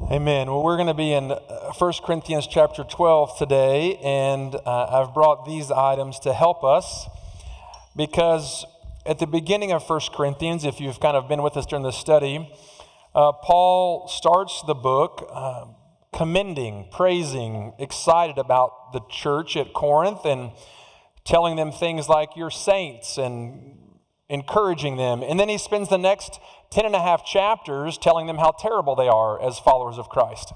Amen. Well, we're going to be in 1 Corinthians chapter 12 today, and I've brought these items to help us because at the beginning of 1 Corinthians, if you've kind of been with us during the study, Paul starts the book commending, praising, excited about the church at Corinth and telling them things like, "You're saints," and encouraging them. And then he spends the next 10 and a half chapters telling them how terrible they are as followers of Christ.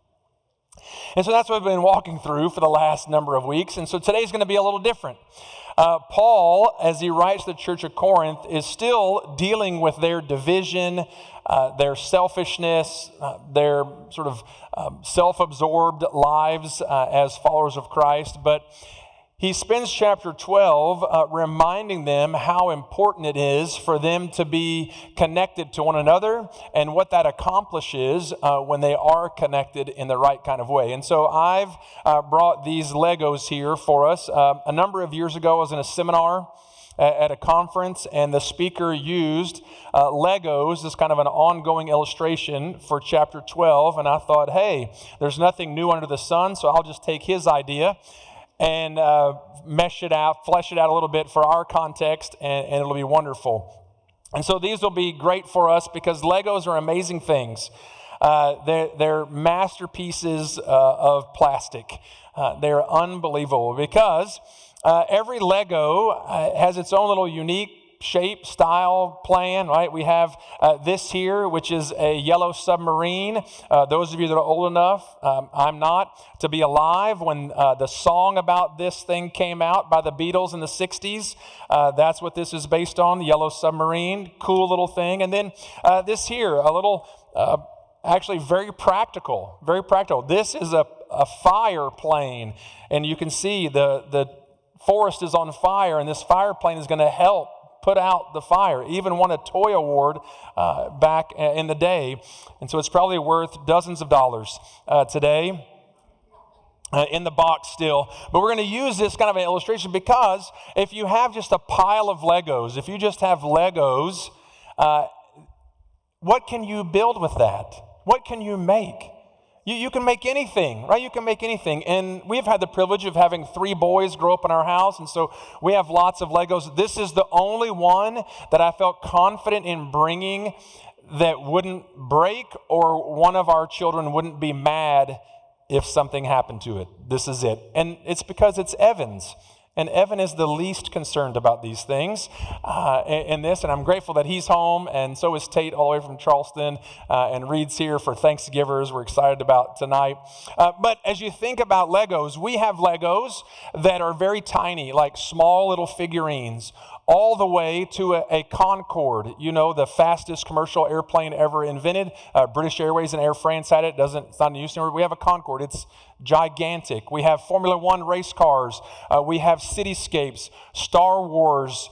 And so that's what we've been walking through for the last number of weeks. And so today's going to be a little different. Paul, as he writes to the church of Corinth, is still dealing with their division, their selfishness, their sort of self-absorbed lives as followers of Christ. But he spends chapter 12 reminding them how important it is for them to be connected to one another and what that accomplishes when they are connected in the right kind of way. And so I've brought these Legos here for us. A number of years ago, I was in a seminar at a conference, and the speaker used Legos as kind of an ongoing illustration for chapter 12. And I thought, hey, there's nothing new under the sun, so I'll just take his idea and mesh it out, flesh it out a little bit for our context, and it'll be wonderful. And so these will be great for us because Legos are amazing things. They're masterpieces of plastic. They're unbelievable because every Lego has its own little unique shape, style, plan, right? We have this here, which is a yellow submarine. Those of you that are old enough, I'm not, to be alive when the song about this thing came out by the Beatles in the 60s. That's what this is based on, the yellow submarine. Cool little thing. And then this here, a little, actually very practical, very practical. This is a fire plane. And you can see the forest is on fire, and this fire plane is going to help put out the fire. Even won a toy award back in the day. And so it's probably worth dozens of dollars today in the box still. But we're going to use this kind of an illustration because if you have just a pile of Legos, if you just have Legos, what can you build with that? What can you make? You can make anything, right? You can make anything. And we've had the privilege of having 3 boys grow up in our house, and so we have lots of Legos. This is the only one that I felt confident in bringing that wouldn't break, or one of our children wouldn't be mad if something happened to it. This is it. And it's because it's Evan's. And Evan is the least concerned about these things in this, and I'm grateful that he's home, and so is Tate all the way from Charleston, and Reed's here for Thanksgivers. We're excited about tonight. But as you think about Legos, we have Legos that are very tiny, like small little figurines, all the way to a Concorde, you know, the fastest commercial airplane ever invented. British Airways and Air France had it. It's not in use anymore. We have a Concorde. It's gigantic. We have Formula One race cars. We have cityscapes, Star Wars,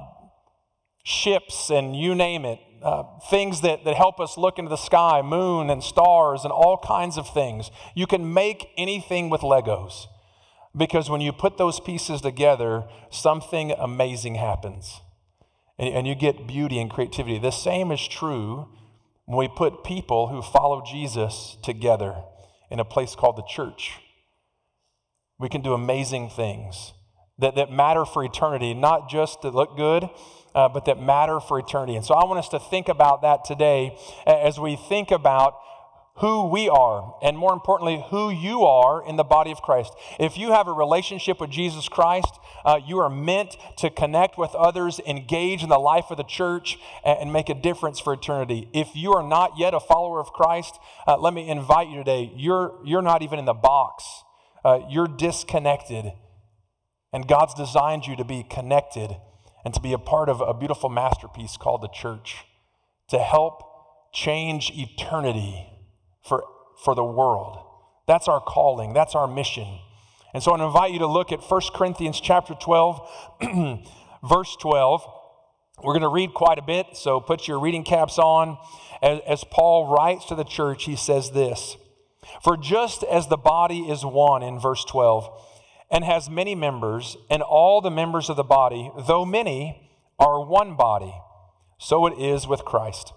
ships, and you name it. Things that help us look into the sky, moon and stars and all kinds of things. You can make anything with Legos. Because when you put those pieces together, something amazing happens. And you get beauty and creativity. The same is true when we put people who follow Jesus together in a place called the church. We can do amazing things that matter for eternity, not just to look good, but that matter for eternity. And so I want us to think about that today as we think about who we are, and more importantly, who you are in the body of Christ. If you have a relationship with Jesus Christ, you are meant to connect with others, engage in the life of the church, and make a difference for eternity. If you are not yet a follower of Christ, let me invite you today. You're not even in the box. You're disconnected. And God's designed you to be connected and to be a part of a beautiful masterpiece called the church, to help change eternity for the world. That's our calling. That's our mission. And so I invite you to look at 1 Corinthians chapter 12, verse 12. We're going to read quite a bit, so put your reading caps on. As Paul writes to the church, he says this: "For just as the body is one," in verse 12, "and has many members, and all the members of the body, though many, are one body, so it is with Christ.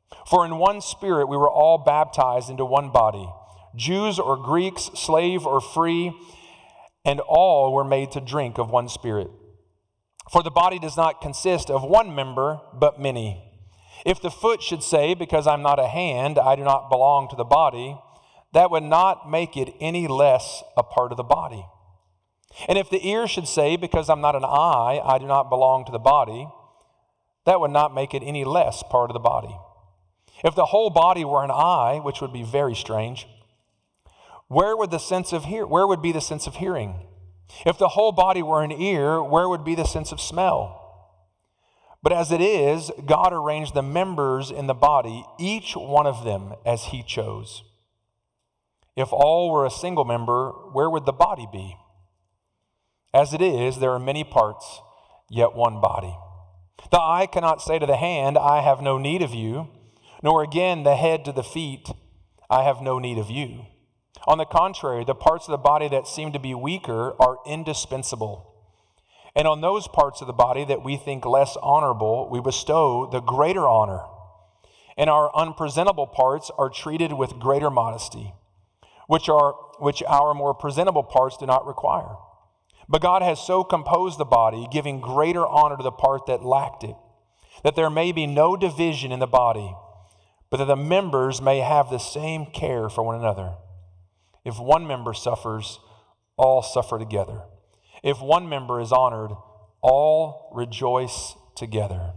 For in one Spirit we were all baptized into one body, Jews or Greeks, slave or free, and all were made to drink of one Spirit. For the body does not consist of one member, but many. If the foot should say, because I'm not a hand, I do not belong to the body, that would not make it any less a part of the body. And if the ear should say, because I'm not an eye, I do not belong to the body, that would not make it any less part of the body. If the whole body were an eye, which would be very strange, where would be the sense of hearing? If the whole body were an ear, where would be the sense of smell? But as it is, God arranged the members in the body, each one of them as he chose. If all were a single member, where would the body be? As it is, there are many parts, yet one body. The eye cannot say to the hand, I have no need of you, nor again the head to the feet, I have no need of you. On the contrary, the parts of the body that seem to be weaker are indispensable. And on those parts of the body that we think less honorable, we bestow the greater honor. And our unpresentable parts are treated with greater modesty, which our more presentable parts do not require. But God has so composed the body, giving greater honor to the part that lacked it, that there may be no division in the body, but that the members may have the same care for one another. If one member suffers, all suffer together. If one member is honored, all rejoice together.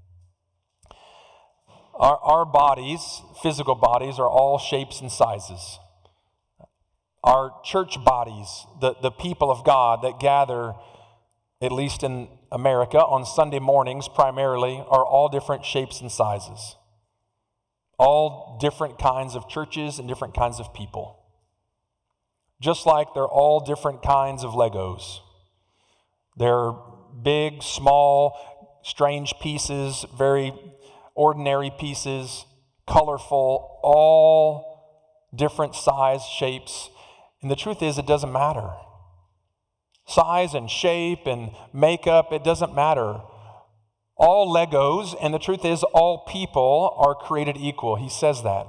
Our bodies, physical bodies, are all shapes and sizes. Our church bodies, the people of God that gather, at least in America, on Sunday mornings primarily, are all different shapes and sizes. All different kinds of churches and different kinds of people. Just like they're all different kinds of Legos. They're big, small, strange pieces, very ordinary pieces, colorful, all different size, shapes. And the truth is, it doesn't matter. Size and shape and makeup, it doesn't matter. All Legos, and the truth is, all people are created equal. He says that.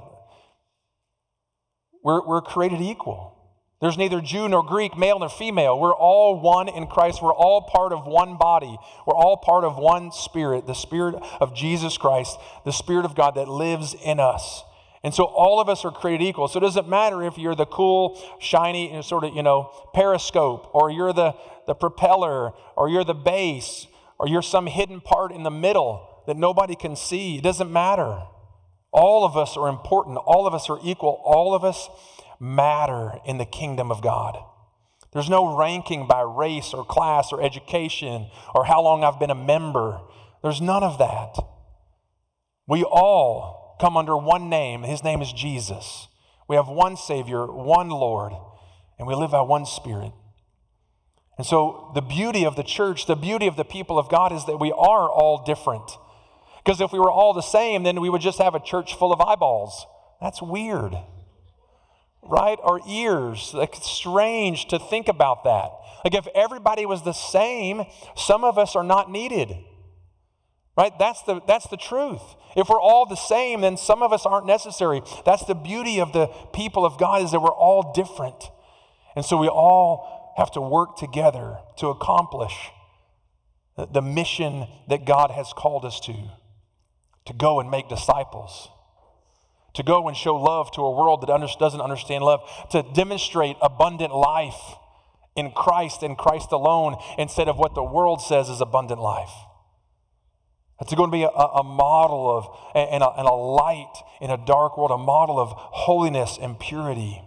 We're created equal. There's neither Jew nor Greek, male nor female. We're all one in Christ. We're all part of one body. We're all part of one Spirit, the Spirit of Jesus Christ, the Spirit of God that lives in us. And so all of us are created equal. So it doesn't matter if you're the cool, shiny, sort of, periscope, or you're the propeller, or you're the base, or you're some hidden part in the middle that nobody can see. It doesn't matter. All of us are important. All of us are equal. All of us matter in the kingdom of God. There's no ranking by race or class or education or how long I've been a member. There's none of that. We all come under one name. His name is Jesus. We have one Savior, one Lord, and we live by one Spirit. And so the beauty of the church, the beauty of the people of God is that we are all different. Because if we were all the same, then we would just have a church full of eyeballs. That's weird. Right? Our ears. Like, it's strange to think about that. Like, if everybody was the same, some of us are not needed. Right? That's the truth. If we're all the same, then some of us aren't necessary. That's the beauty of the people of God, is that we're all different. And so we all have to work together to accomplish the mission that God has called us to go and make disciples. To go and show love to a world that doesn't understand love, to demonstrate abundant life in Christ and Christ alone instead of what the world says is abundant life. It's going to be a model of, and a light in a dark world, a model of holiness and purity.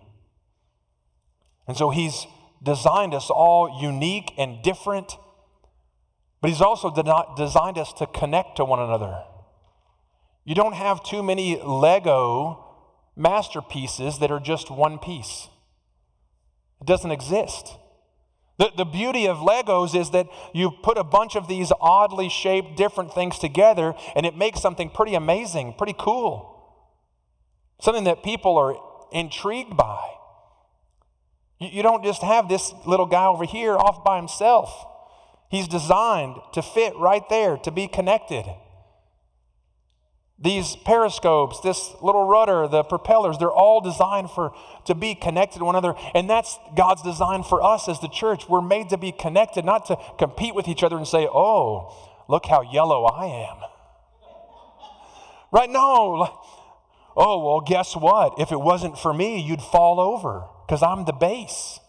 And so he's designed us all unique and different, but he's also designed us to connect to one another. You don't have too many Lego masterpieces that are just one piece. It doesn't exist. The beauty of Legos is that you put a bunch of these oddly shaped different things together and it makes something pretty amazing, pretty cool. Something that people are intrigued by. You don't just have this little guy over here off by himself. He's designed to fit right there, to be connected. These periscopes, this little rudder, the propellers, they're all designed to be connected to one another. And that's God's design for us as the church. We're made to be connected, not to compete with each other and say, oh, look how yellow I am. Right? No. Oh, well, guess what? If it wasn't for me, you'd fall over because I'm the base.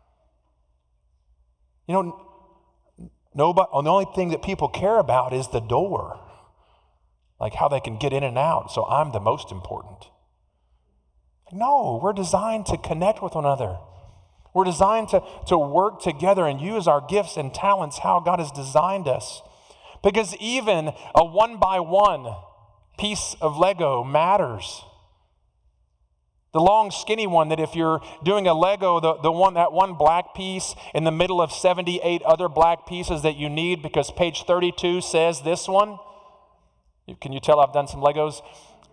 You know, the only thing that people care about is the door. Like how they can get in and out. So I'm the most important. No, we're designed to connect with one another. We're designed to work together and use our gifts and talents how God has designed us. Because even a 1x1 piece of Lego matters. The long, skinny one that if you're doing a Lego, that one black piece in the middle of 78 other black pieces that you need because page 32 says this one. Can you tell I've done some Legos?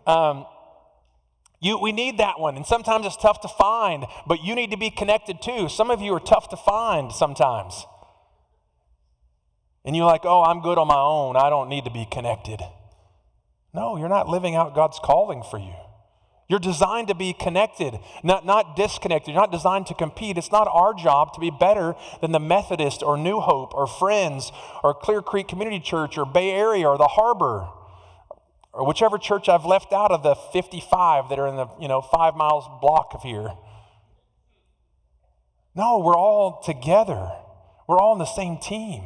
We need that one, and sometimes it's tough to find, but you need to be connected too. Some of you are tough to find sometimes. And you're like, oh, I'm good on my own. I don't need to be connected. No, you're not living out God's calling for you. You're designed to be connected, not disconnected. You're not designed to compete. It's not our job to be better than the Methodist or New Hope or Friends or Clear Creek Community Church or Bay Area or the Harbor, or whichever church I've left out of the 55 that are in the 5 miles block of here. No, we're all together. We're all on the same team.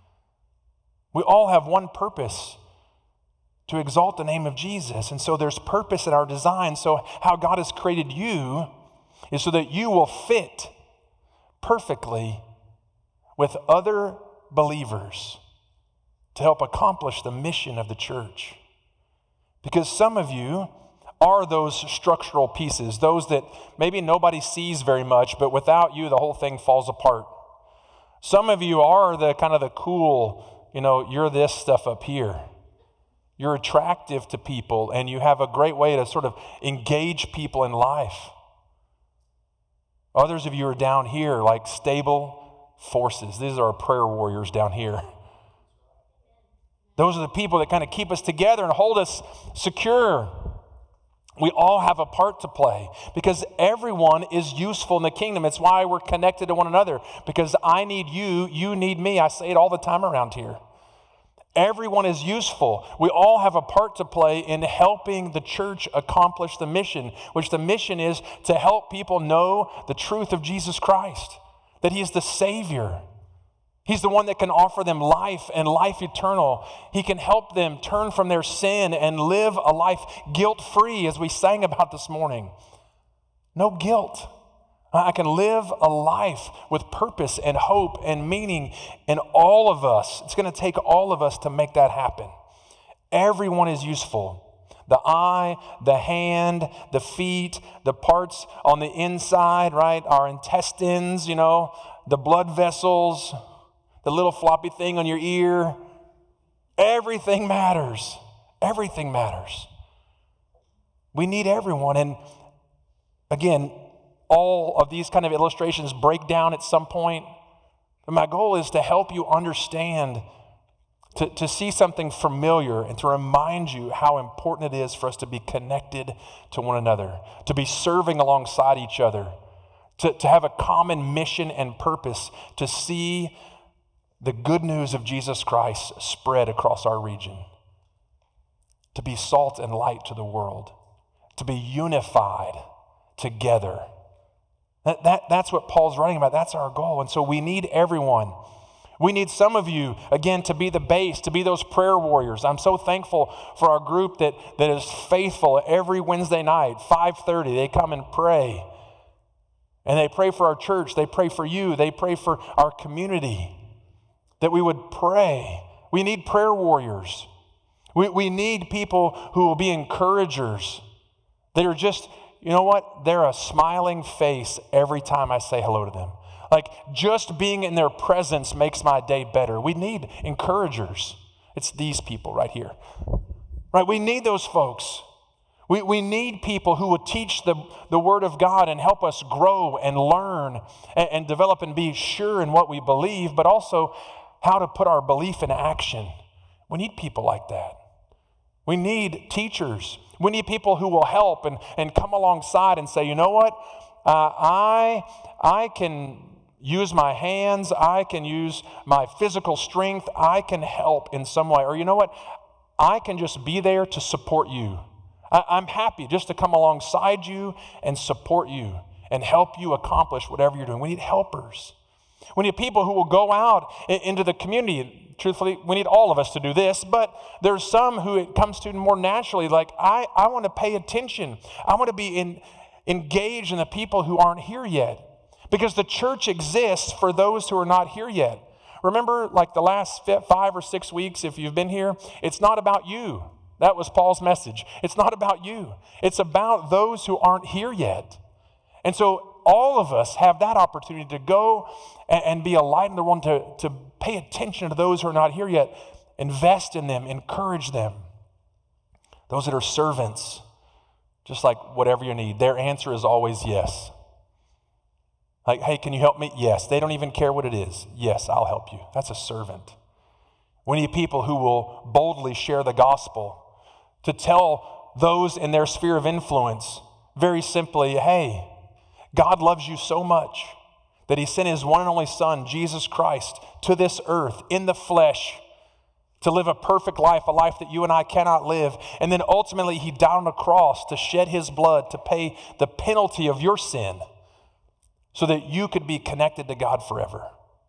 We all have one purpose, to exalt the name of Jesus. And so there's purpose in our design. So how God has created you is so that you will fit perfectly with other believers to help accomplish the mission of the church. Because some of you are those structural pieces, those that maybe nobody sees very much, but without you, the whole thing falls apart. Some of you are the kind of the cool, you're this stuff up here. You're attractive to people, and you have a great way to sort of engage people in life. Others of you are down here like stable forces. These are our prayer warriors down here. Those are the people that kind of keep us together and hold us secure. We all have a part to play because everyone is useful in the kingdom. It's why we're connected to one another, because I need you, you need me. I say it all the time around here. Everyone is useful. We all have a part to play in helping the church accomplish the mission, which the mission is to help people know the truth of Jesus Christ, that He is the Savior. He's the one that can offer them life and life eternal. He can help them turn from their sin and live a life guilt-free, as we sang about this morning. No guilt. I can live a life with purpose and hope and meaning in all of us. It's going to take all of us to make that happen. Everyone is useful. The eye, the hand, the feet, the parts on the inside, right? Our intestines, the blood vessels, the little floppy thing on your ear. Everything matters. Everything matters. We need everyone. And again, all of these kind of illustrations break down at some point. But my goal is to help you understand, to see something familiar and to remind you how important it is for us to be connected to one another, to be serving alongside each other, to have a common mission and purpose, to see the good news of Jesus Christ spread across our region, to be salt and light to the world, to be unified together. That's what Paul's writing about. That's our goal. And so we need everyone. We need some of you, again, to be the base, to be those prayer warriors. I'm so thankful for our group that is faithful every Wednesday night, 5:30. They come and pray. And they pray for our church. They pray for you. They pray for our community. That we would pray. We need prayer warriors. We need people who will be encouragers. That are just, they're a smiling face every time I say hello to them. Like just being in their presence makes my day better. We need encouragers. It's these people right here. Right? We need those folks. We need people who would teach the Word of God and help us grow and learn and develop and be sure in what we believe, but also how to put our belief in action. We need people like that. We need teachers. We need people who will help and come alongside and say, you know what? I can use my hands. I can use my physical strength. I can help in some way. Or you know what? I can just be there to support you. I'm happy just to come alongside you and support you and help you accomplish whatever you're doing. We need helpers. We need people who will go out into the community. Truthfully, we need all of us to do this, but there's some who it comes to more naturally, like, I want to pay attention. I want to be engaged in the people who aren't here yet, because the church exists for those who are not here yet. Remember, like the last 5 or 6 weeks, if you've been here, it's not about you. That was Paul's message. It's not about you. It's about those who aren't here yet. And so all of us have that opportunity to go and be a light in the world, to pay attention to those who are not here yet, invest in them, encourage them. Those that are servants, just like whatever you need, their answer is always yes. Like, hey, can you help me? Yes. They don't even care what it is. Yes, I'll help you. That's a servant. We need people who will boldly share the gospel, to tell those in their sphere of influence very simply, hey, God loves you so much that he sent his one and only Son, Jesus Christ, to this earth in the flesh to live a perfect life, a life that you and I cannot live. And then ultimately he died on a cross to shed his blood to pay the penalty of your sin so that you could be connected to God forever.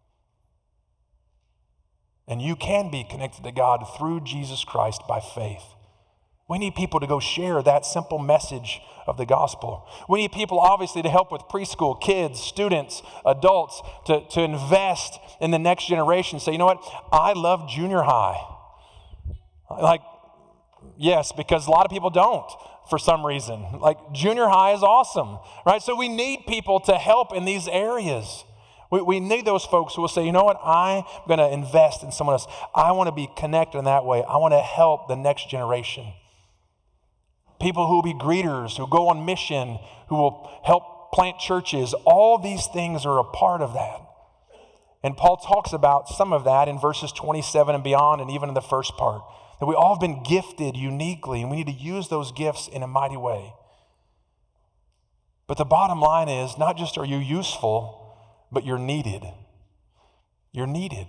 And you can be connected to God through Jesus Christ by faith. We need people to go share that simple message of the gospel. We need people, obviously, to help with preschool, kids, students, adults, to invest in the next generation. Say, you know what? I love junior high. Like, yes, because a lot of people don't for some reason. Like, junior high is awesome, right? So we need people to help in these areas. We need those folks who will say, you know what? I'm going to invest in someone else. I want to be connected in that way. I want to help the next generation. People who will be greeters, who go on mission, who will help plant churches. All these things are a part of that. And Paul talks about some of that in verses 27 and beyond, and even in the first part. That we all have been gifted uniquely, and we need to use those gifts in a mighty way. But the bottom line is, not just are you useful, but you're needed. You're needed.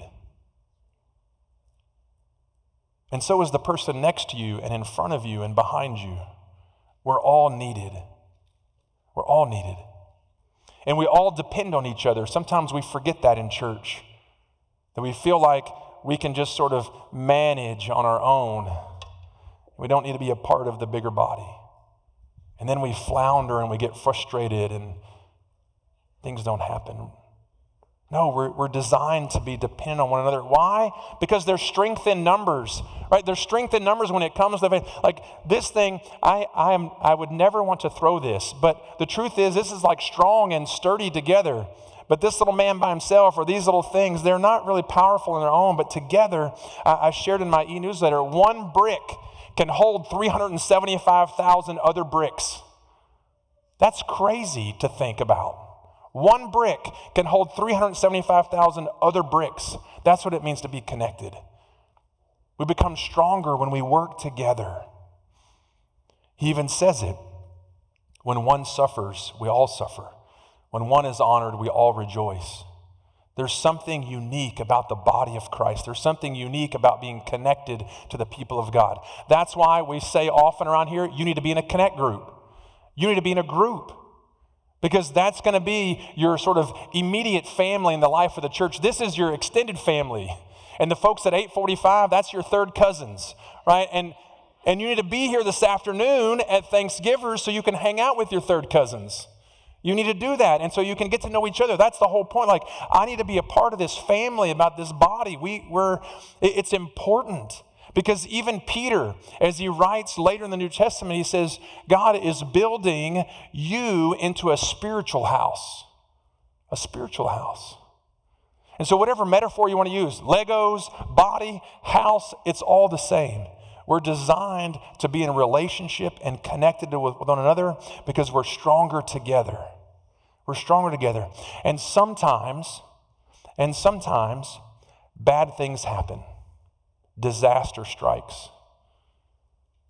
And so is the person next to you and in front of you and behind you. We're all needed. We're all needed. And we all depend on each other. Sometimes we forget that in church, that we feel like we can just sort of manage on our own. We don't need to be a part of the bigger body. And then we flounder and we get frustrated and things don't happen. No, we're designed to be dependent on one another. Why? Because there's strength in numbers, right? There's strength in numbers when it comes to faith. Like this thing, I would never want to throw this, but the truth is this is like strong and sturdy together. But this little man by himself, or these little things, they're not really powerful in their own, but together, I shared in my e-newsletter, one brick can hold 375,000 other bricks. That's crazy to think about. One brick can hold 375,000 other bricks. That's what it means to be connected. We become stronger when we work together. He even says it. When one suffers, we all suffer. When one is honored, we all rejoice. There's something unique about the body of Christ. There's something unique about being connected to the people of God. That's why we say often around here, you need to be in a connect group. You need to be in a group. Because that's going to be your sort of immediate family in the life of the church. This is your extended family. And the folks at 845, that's your third cousins, right? And you need to be here this afternoon at Thanksgivers so you can hang out with your third cousins. You need to do that, and so you can get to know each other. That's the whole point. Like, I need to be a part of this family, about this body. It's important. Because even Peter, as he writes later in the New Testament, he says, God is building you into a spiritual house. A spiritual house. And so whatever metaphor you want to use, Legos, body, house, it's all the same. We're designed to be in a relationship and connected with one another because we're stronger together. We're stronger together. And sometimes, bad things happen. Disaster strikes.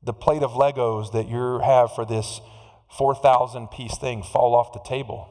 the plate of Legos that you have for this 4,000 piece thing fall off the table.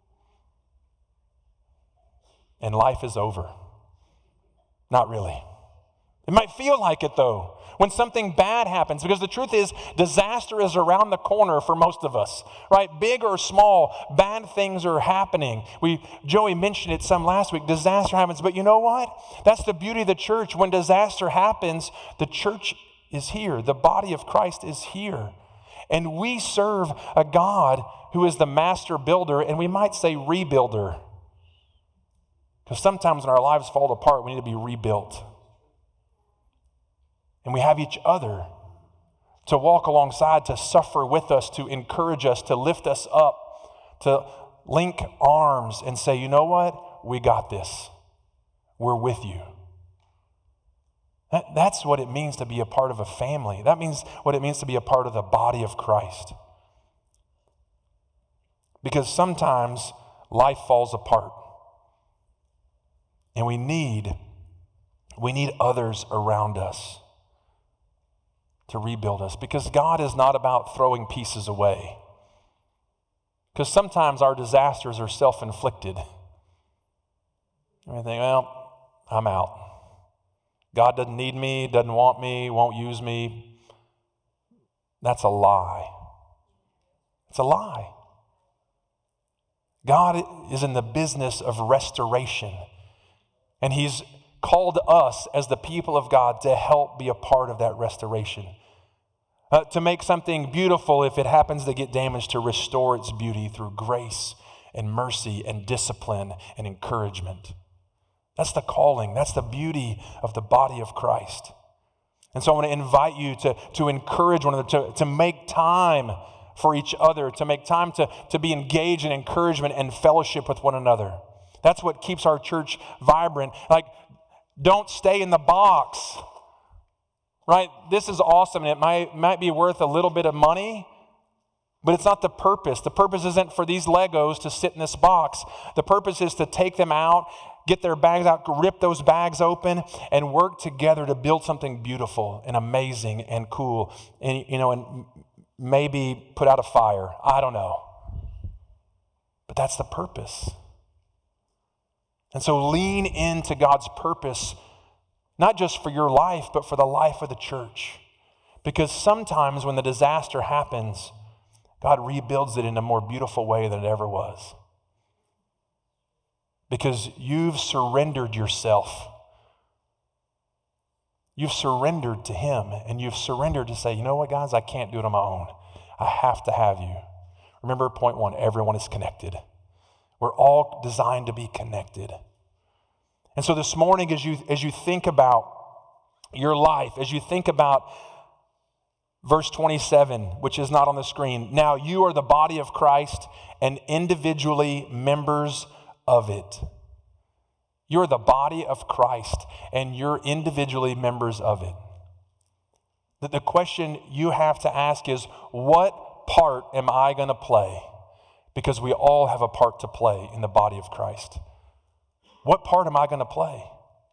And life is over. Not really. It might feel like it though, when something bad happens, because the truth is, disaster is around the corner for most of us, right? Big or small, bad things are happening. Joey mentioned it some last week, disaster happens, but you know what? That's the beauty of the church. When disaster happens, the church is here. The body of Christ is here. And we serve a God who is the master builder, and we might say rebuilder. Because sometimes when our lives fall apart, we need to be rebuilt. And we have each other to walk alongside, to suffer with us, to encourage us, to lift us up, to link arms and say, you know what? We got this. We're with you. That's what it means to be a part of a family. That means what it means to be a part of the body of Christ. Because sometimes life falls apart. And we need others around us to rebuild us, because God is not about throwing pieces away. Because sometimes our disasters are self-inflicted. And we think, well, I'm out. God doesn't need me, doesn't want me, won't use me. That's a lie. It's a lie. God is in the business of restoration. And he's called us as the people of God to help be a part of that restoration. To make something beautiful, if it happens to get damaged, to restore its beauty through grace and mercy and discipline and encouragement. That's the calling. That's the beauty of the body of Christ. And so I want to invite you to encourage one another, to make time for each other, to make time to be engaged in encouragement and fellowship with one another. That's what keeps our church vibrant. Like, don't stay in the box, right? This is awesome, and it might be worth a little bit of money, but it's not the purpose. The purpose isn't for these Legos to sit in this box. The purpose is to take them out, get their bags out, rip those bags open, and work together to build something beautiful and amazing and cool, and and maybe put out a fire. I don't know, but that's the purpose. And so lean into God's purpose, not just for your life, but for the life of the church. Because sometimes when the disaster happens, God rebuilds it in a more beautiful way than it ever was. Because you've surrendered yourself. You've surrendered to him, and you've surrendered to say, you know what, guys, I can't do it on my own. I have to have you. Remember point one, everyone is connected. We're all designed to be connected. And so this morning, as you think about your life, as you think about verse 27, which is not on the screen, now you are the body of Christ and individually members of it. You're the body of Christ and you're individually members of it. The question you have to ask is, what part am I going to play? Because we all have a part to play in the body of Christ. What part am I going to play?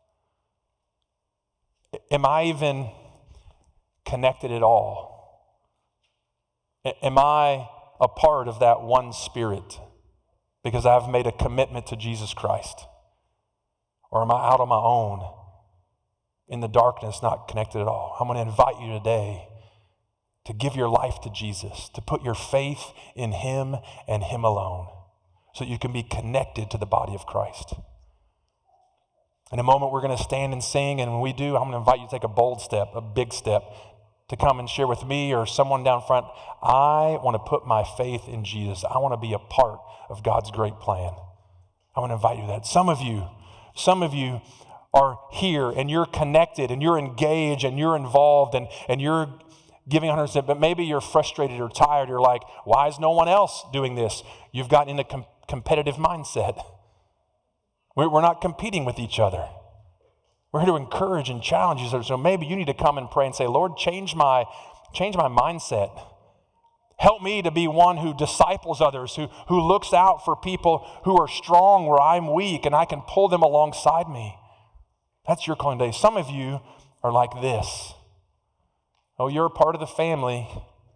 Am I even connected at all? Am I a part of that one Spirit because I've made a commitment to Jesus Christ? Or am I out on my own in the darkness, not connected at all? I'm going to invite you today to give your life to Jesus, to put your faith in him and him alone, so that you can be connected to the body of Christ. In a moment, we're going to stand and sing, and when we do, I'm going to invite you to take a bold step, a big step, to come and share with me or someone down front. I want to put my faith in Jesus. I want to be a part of God's great plan. I want to invite you to that. Some of you are here, and you're connected, and you're engaged, and you're involved, and you're giving 100%, but maybe you're frustrated or tired. You're like, why is no one else doing this? You've gotten in a competitive mindset. We're not competing with each other. We're here to encourage and challenge each other. So maybe you need to come and pray and say, Lord, change my mindset. Help me to be one who disciples others, who looks out for people who are strong where I'm weak, and I can pull them alongside me. That's your calling today. Some of you are like this. Oh, you're a part of the family,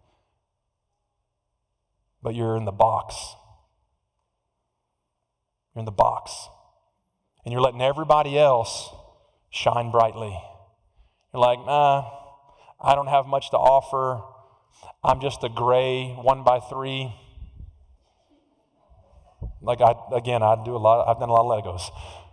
but you're in the box. You're in the box. And you're letting everybody else shine brightly. You're like, I don't have much to offer. I'm just a gray 1x3. Like I've done a lot of Legos.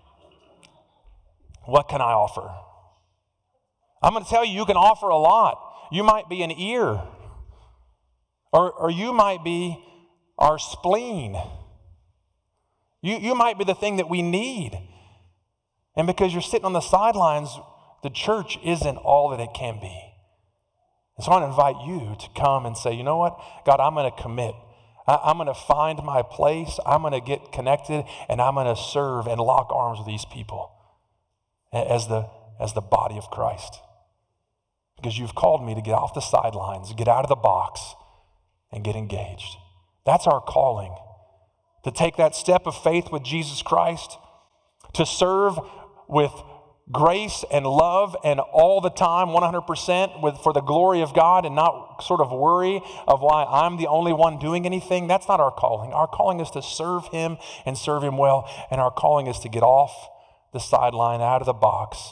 What can I offer? I'm going to tell you, you can offer a lot. You might be an ear. Or you might be our spleen. You might be the thing that we need. And because you're sitting on the sidelines, the church isn't all that it can be. And so I want to invite you to come and say, you know what? God, I'm going to commit. I'm going to find my place. I'm going to get connected, and I'm going to serve and lock arms with these people as the body of Christ. Because you've called me to get off the sidelines, get out of the box, and get engaged. That's our calling. To take that step of faith with Jesus Christ, to serve with grace and love and all the time, 100% for the glory of God, and not sort of worry of why I'm the only one doing anything. That's not our calling. Our calling is to serve Him and serve Him well, and our calling is to get off the sideline, out of the box,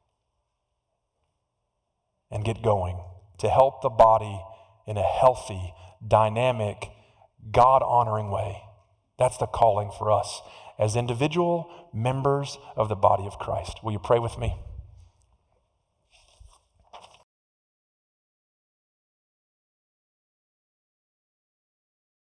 and get going, to help the body in a healthy, dynamic, God-honoring way. That's the calling for us as individual members of the body of Christ. Will you pray with me?